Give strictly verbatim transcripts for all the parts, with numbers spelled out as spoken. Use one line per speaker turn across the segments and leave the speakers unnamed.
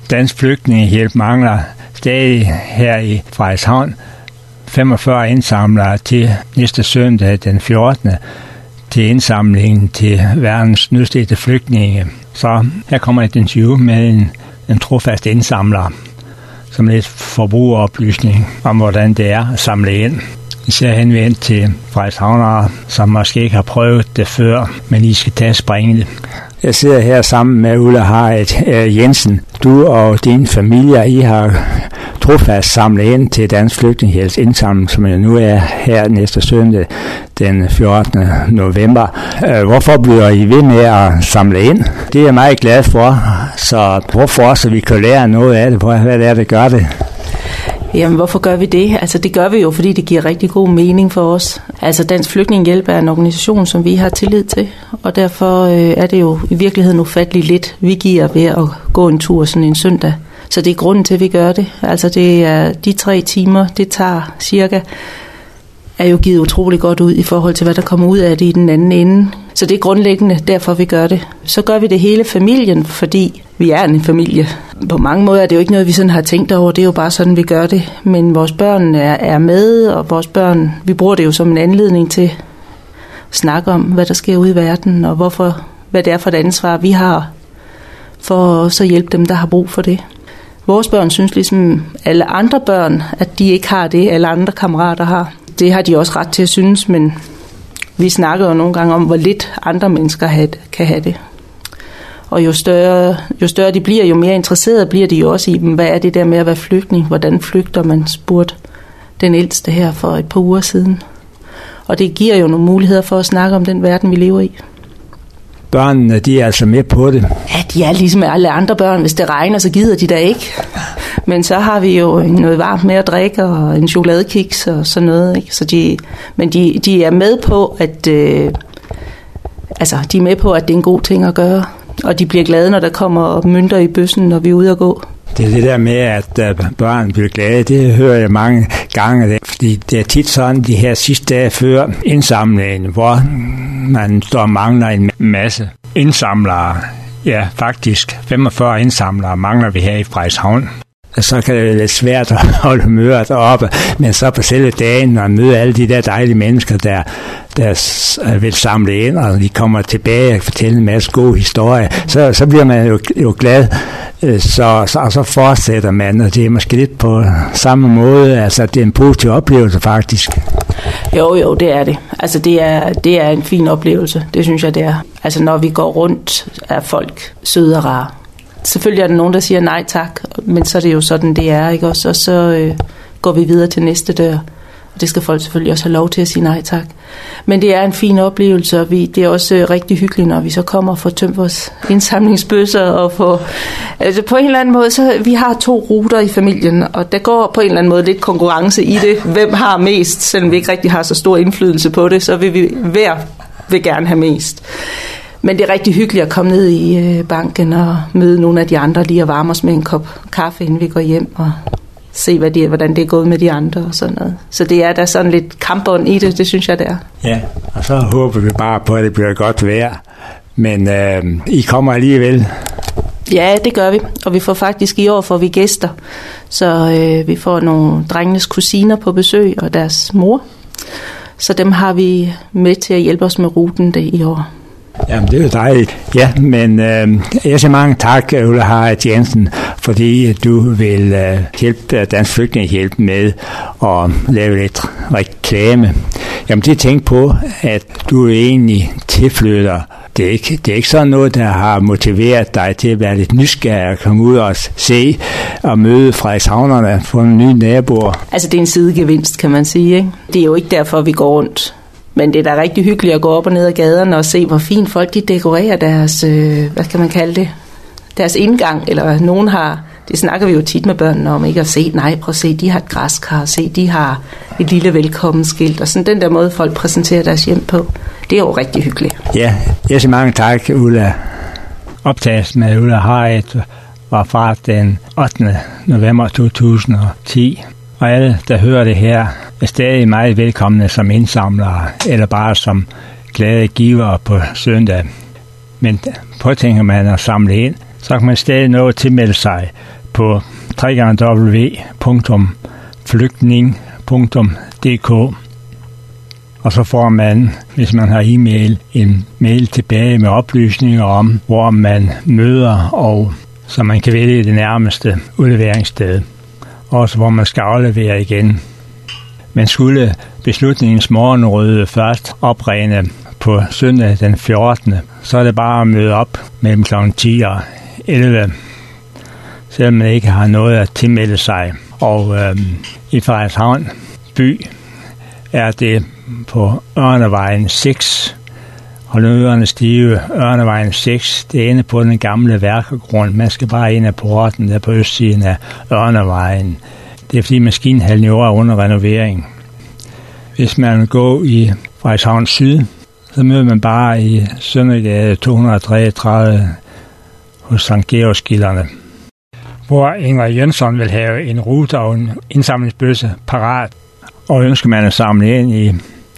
Dansk Flygtningehjælp mangler stadig her i Frederikshavn femogfyrre indsamlere til næste søndag den fjortende til indsamlingen til verdens nødstedte flygtninge. Så her kommer et interview med en, en trofast indsamler, som lidt forbrugeroplysning om, hvordan det er at samle ind. Især henvendt til Frederikshavnere, som måske ikke har prøvet det før, men I skal tage springet. Jeg sidder her sammen med Ulla Harriet Jensen. Du og din familie, I har trofast samlet ind til Dansk Flygtningehjælps indsamling, som nu er her næste søndag den fjortende november. Hvorfor bliver I ved med at samle ind? Det er jeg meget glad for, så hvorfor, så vi kan lære noget af det? Hvad er det, gør det?
Jamen, hvorfor gør vi det? Altså, det gør vi jo, fordi det giver rigtig god mening for os. Altså, Dansk Flygtningehjælp er en organisation, som vi har tillid til, og derfor øh, er det jo i virkeligheden ufatteligt lidt, vi giver ved at gå en tur sådan en søndag. Så det er grunden til, at vi gør det. Altså, det er de tre timer, det tager cirka, er jo givet utrolig godt ud i forhold til, hvad der kommer ud af det i den anden ende. Så det er grundlæggende, derfor vi gør det. Så gør vi det hele familien, fordi vi er en familie. På mange måder er det jo ikke noget, vi sådan har tænkt over. Det er jo bare sådan, vi gør det. Men vores børn er, er med, og vores børn, vi bruger det jo som en anledning til at snakke om, hvad der sker ude i verden, og hvorfor, hvad det er for et ansvar, vi har for så hjælpe dem, der har brug for det. Vores børn synes ligesom alle andre børn, at de ikke har det, alle andre kammerater har. Det har de også ret til at synes, men vi snakker jo nogle gange om, hvor lidt andre mennesker kan have det. Og jo større, jo større de bliver, jo mere interesserede bliver de jo også i dem. Hvad er det der med at være flygtning? Hvordan flygter man? Spurgte den ældste her for et par uger siden. Og det giver jo nogle muligheder for at snakke om den verden, vi lever i.
Børnene, de er altså med på det?
Ja, de er ligesom alle andre børn. Hvis det regner, så gider de da ikke. Men så har vi jo noget varmt med at drikke og en chokoladekiks og sådan noget. Ikke? Så de, men de, de er med på, at øh, altså, de er med på, at det er en god ting at gøre. Og de bliver glade, når der kommer mønter i bøssen, når vi er ude at gå.
Det er det der med, at børn bliver glade, det hører jeg mange gange. Fordi det er tit sådan, de her sidste dage før indsamlingen, hvor man står og mangler en masse indsamlere. Ja, faktisk femogfyrre indsamlere mangler vi her i Frederikshavn. Så kan det være lidt svært at holde humøret oppe, men så på selve dagen, når man møder alle de der dejlige mennesker, der, der vil samle ind, og de kommer tilbage og fortæller en masse gode historier, så, så bliver man jo, jo glad, så, så, og så fortsætter man, og det er måske lidt på samme måde, altså det er en positiv oplevelse faktisk.
Jo, jo, det er det. Altså det er, det er en fin oplevelse, det synes jeg det er. Altså når vi går rundt, er folk søde og rare. Selvfølgelig er der nogen, der siger nej tak, men så er det jo sådan, det er, ikke også? Og så øh, går vi videre til næste dør. Og det skal folk selvfølgelig også have lov til at sige nej tak. Men det er en fin oplevelse, og vi, det er også øh, rigtig hyggeligt, når vi så kommer og får tømt vores indsamlingsbøsser. Og får, altså på en eller anden måde, så vi har to ruter i familien, og der går på en eller anden måde lidt konkurrence i det. Hvem har mest, selvom vi ikke rigtig har så stor indflydelse på det, så vil vi hver vil gerne have mest. Men det er rigtig hyggeligt at komme ned i banken og møde nogle af de andre, lige at varme os med en kop kaffe, inden vi går hjem, og se, hvad de, hvordan det er gået med de andre og sådan noget. Så det er der sådan lidt kampånd i det, det synes jeg, det er.
Ja, og så håber vi bare på, at det bliver godt vejr. Men øh, I kommer alligevel.
Ja, det gør vi. Og vi får faktisk i år får vi gæster. Så øh, vi får nogle drengenes kusiner på besøg og deres mor. Så dem har vi med til at hjælpe os med ruten det i år.
Jamen, det er jo dejligt. Ja, men øh, jeg siger mange tak, Ulla Harriet Jensen, fordi du vil øh, hjælpe Dansk Flygtningehjælp med at lave lidt reklame. Jamen, det tænk på, at du er egentlig tilflytter. Det er, ikke, det er ikke sådan noget, der har motiveret dig til at være lidt nysgerrig og komme ud og se og møde Frederikshavnerne, få nogle nye naboer.
Altså, det er en sidegevinst, kan man sige, ikke? Det er jo ikke derfor, vi går rundt. Men det er da rigtig hyggeligt at gå op og ned ad gaderne og se, hvor fint folk de dekorerer deres, øh, hvad kan man kalde det, deres indgang. Eller nogen har, det snakker vi jo tit med børnene om, ikke at se, nej, prøv at se, de har et græskar, se, de har et lille velkommenskilt. Og sådan den der måde, folk præsenterer deres hjem på, det er jo rigtig hyggeligt.
Ja, jeg siger mange tak, Ulla. Optagelsen med Ulla Harriet var fra den ottende november to tusind og ti. Og alle, der hører det her, er stadig meget velkomne som indsamlere, eller bare som glade givere på søndag. Men påtænker man at samle ind, så kan man stadig nå at tilmelde sig på w w w punktum flygtning punktum d k, og så får man, hvis man har e-mail, en mail tilbage med oplysninger om, hvor man møder, og så man kan vælge det nærmeste udleveringssted, også hvor man skal aflevere igen. Men skulle beslutningens morgenrøde først oprene på søndag den fjortende, så er det bare at møde op mellem klokken ti og elleve, selvom man ikke har noget at tilmelde sig. Og øhm, i Frederikshavn by er det på Ørnevejen seks. Hold nu ørerne stive. Ørnevejen seks, det er inde på den gamle værkergrund. Man skal bare ind ad porten der på østsiden af Ørnevejen. Det er fordi maskinhallen i år er under renovering. Hvis man går i Frederikshavn Syd, så møder man bare i Søndergade to hundrede treogtredive hos Sankt Georgskilderne, hvor Ingrid Jønsson vil have en rute og en indsamlingsbøsse parat. Og ønsker man at samle ind i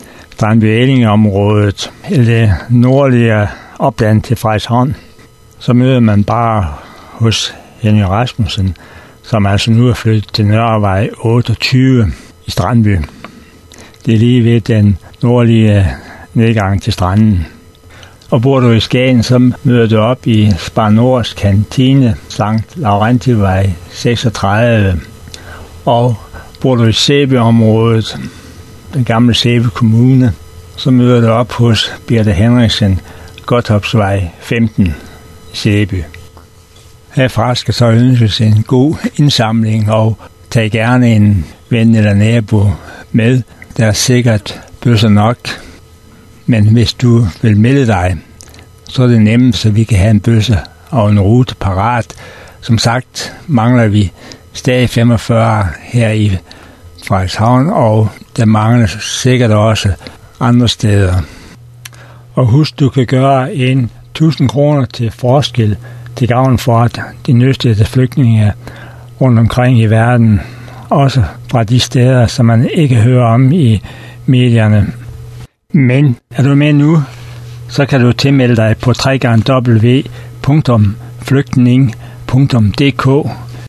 Strandby-Ellinge-området, eller det nordlige opland til Frederikshavn, så møder man bare hos Henning Rasmussen, som altså nu er flyttet til Nørrevej otteogtyve i Strandby. Det er lige ved den nordlige nedgang til stranden. Og bor du i Skagen, så møder du op i Spar Nords kantine, Sankt Laurentivej seksogtredive. Og bor du i Sæby-området, den gamle Sæby Kommune, så møder du op hos Birte Henriksen, Godthåbsvej femten i Sæby. Herfra skal så ønskes en god indsamling, og tag gerne en ven eller nabo med. Der er sikkert bøsser nok, men hvis du vil melde dig, så er det nemt, så vi kan have en bøsse og en rute parat. Som sagt mangler vi stadig femogfyrre her i Frederikshavn, og der mangler sikkert også andre steder. Og husk, du kan gøre en tusind kroner til forskel til gavn for, at de nødstede flygtninge rundt omkring i verden, også fra de steder, som man ikke hører om i medierne. Men er du med nu, så kan du tilmelde dig på w w w punktum flygtning punktum d k